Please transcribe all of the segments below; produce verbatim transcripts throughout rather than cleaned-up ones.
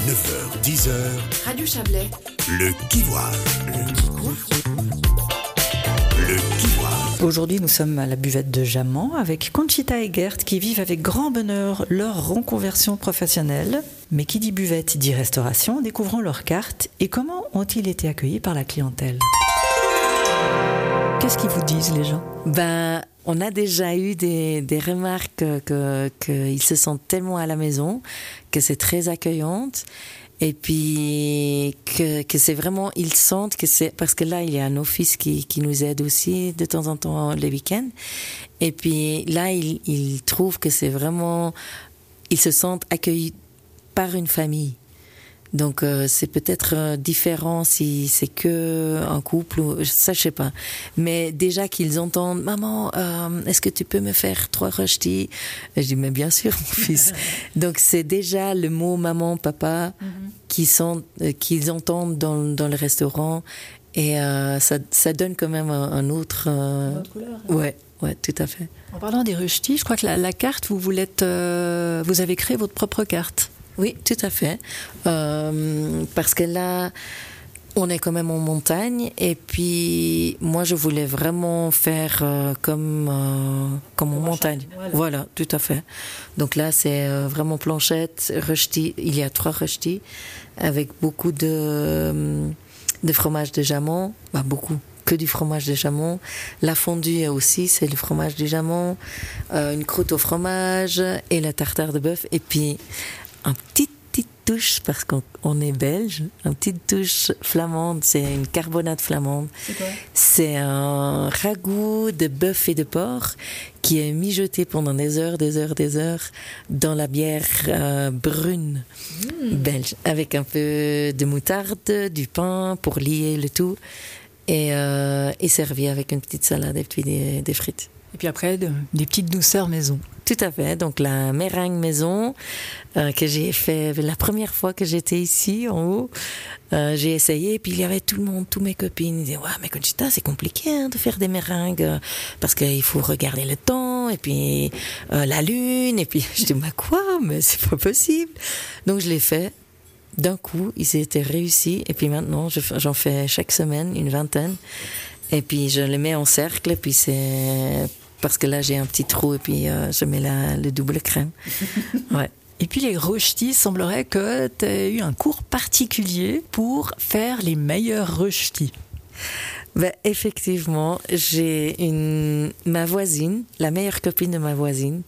neuf heures dix heures. Radio Chablais. Le Kivoire. Le Le Kivoire. Aujourd'hui, nous sommes à la buvette de Jaman avec Conchita et Gert qui vivent avec grand bonheur leur reconversion professionnelle. Mais qui dit buvette dit restauration. Découvrons leurs cartes et comment ont-ils été accueillis par la clientèle. Qu'est-ce qu'ils vous disent, les gens ? Ben, on a déjà eu des, des remarques que, qu'ils se sentent tellement à la maison, que c'est très accueillante. Et puis, que, que c'est vraiment, ils sentent que c'est, parce que là, il y a un office qui, qui nous aide aussi de temps en temps les week-ends. Et puis, là, ils, ils trouvent que c'est vraiment, ils se sentent accueillis par une famille. Donc, euh, c'est peut-être euh, différent si c'est que un couple ou ça, je sais pas. Mais déjà qu'ils entendent, maman, euh, est-ce que tu peux me faire trois rösti ? Je dis, mais bien sûr, mon fils. Donc, c'est déjà le mot maman, papa, mm-hmm. qui sont, euh, qu'ils entendent dans, dans le restaurant. Et euh, ça, ça donne quand même un, un autre. Euh... Une autre couleur. Ouais, ouais, tout à fait. En parlant des rösti, je crois que la, la carte, vous, vous, l'êtes, euh, vous avez créé votre propre carte. Oui, tout à fait. Euh, parce que là, on est quand même en montagne. Et puis, moi, je voulais vraiment faire euh, comme, euh, comme en montagne. Voilà. voilà, tout à fait. Donc là, c'est euh, vraiment planchette, rösti. Il y a trois rösti avec beaucoup de, de fromage de Jaman. Bah, beaucoup. Que du fromage de Jaman. La fondue aussi, c'est le fromage de Jaman. Euh, une croûte au fromage et la tartare de bœuf. Et puis, un petit, petite touche, parce qu'on on est belge, une petite touche flamande, c'est une carbonate flamande. C'est quoi ? C'est un ragoût de bœuf et de porc qui est mijoté pendant des heures, des heures, des heures dans la bière euh, brune mmh. belge, avec un peu de moutarde, du pain pour lier le tout, et, euh, et servi avec une petite salade et puis des, des frites. Et puis après, de, des petites douceurs maison. Tout à fait. Donc la meringue maison euh, que j'ai fait la première fois que j'étais ici en haut, euh, j'ai essayé. Et puis il y avait tout le monde, tous mes copines. Ils disaient ouais, mais Conchita, c'est compliqué hein, de faire des meringues euh, parce qu'il faut regarder le temps et puis euh, la lune. Et puis je dis mais quoi, mais c'est pas possible. Donc je l'ai fait. D'un coup, ils étaient réussis. Et puis maintenant, je, j'en fais chaque semaine une vingtaine. Et puis je les mets en cercle. Et puis c'est parce que là j'ai un petit trou et puis euh, je mets la, le double crème. Ouais. Et puis les rösti, semblerait que tu as eu un cours particulier pour faire les meilleurs rösti. Ben, effectivement, j'ai une ma voisine, la meilleure copine de ma voisine,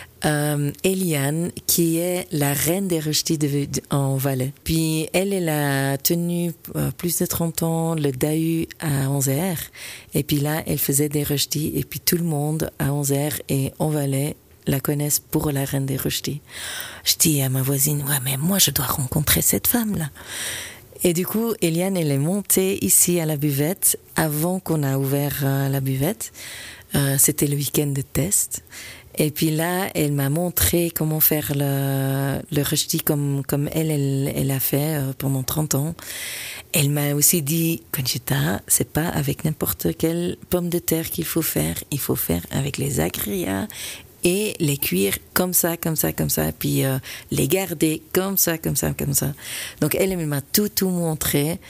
euh, Eliane, qui est la reine des rösti de, de, en Valais. Puis elle, elle a tenu euh, plus de trente ans le Dahu à Anzer. Et puis là, elle faisait des rösti. Et puis tout le monde à Anzer et en Valais la connaissent pour la reine des rösti. Je dis à ma voisine, ouais, mais moi, je dois rencontrer cette femme-là. Et du coup, Eliane, elle est montée ici à la buvette avant qu'on a ouvert euh, la buvette. Euh, c'était le week-end de test. Et puis là, elle m'a montré comment faire le, le rösti comme, comme elle, elle, elle a fait euh, pendant trente ans. Elle m'a aussi dit, Conchita, c'est pas avec n'importe quelle pomme de terre qu'il faut faire. Il faut faire avec les agrias et les cuire comme ça, comme ça, comme ça, puis euh, les garder comme ça, comme ça, comme ça. Donc elle, elle m'a tout, tout montré.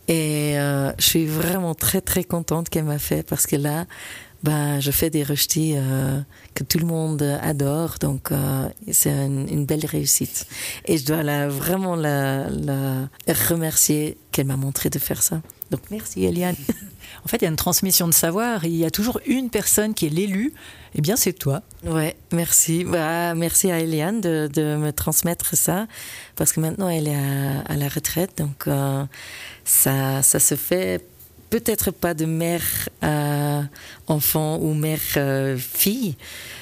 Et euh, je suis vraiment très, très contente qu'elle m'a fait parce que là, bah, je fais des rösti euh, que tout le monde adore, donc euh, c'est une, une belle réussite. Et je dois la, vraiment la, la remercier qu'elle m'a montré de faire ça. Donc merci Eliane. En fait, il y a une transmission de savoir. Il y a toujours une personne qui est l'élu. Eh bien, c'est toi. Ouais, merci. Bah, merci à Eliane de, de me transmettre ça, parce que maintenant elle est à, à la retraite, donc euh, ça, ça se fait peut-être pas de mère à enfant ou mère euh, fille,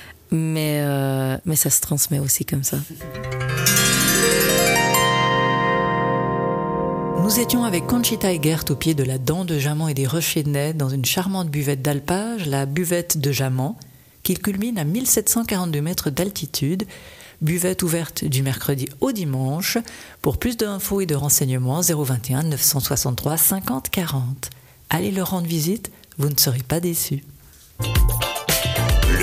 mais euh, mais ça se transmet aussi comme ça. Nous étions avec Conchita et Gert au pied de la dent de Jaman et des rochers de Nez dans une charmante buvette d'alpage, la buvette de Jaman, qui culmine à mille sept cent quarante-deux mètres d'altitude. Buvette ouverte du mercredi au dimanche. Pour plus d'infos et de renseignements, zéro vingt et un neuf cent soixante-trois cinquante quarante. Allez leur rendre visite, vous ne serez pas déçus.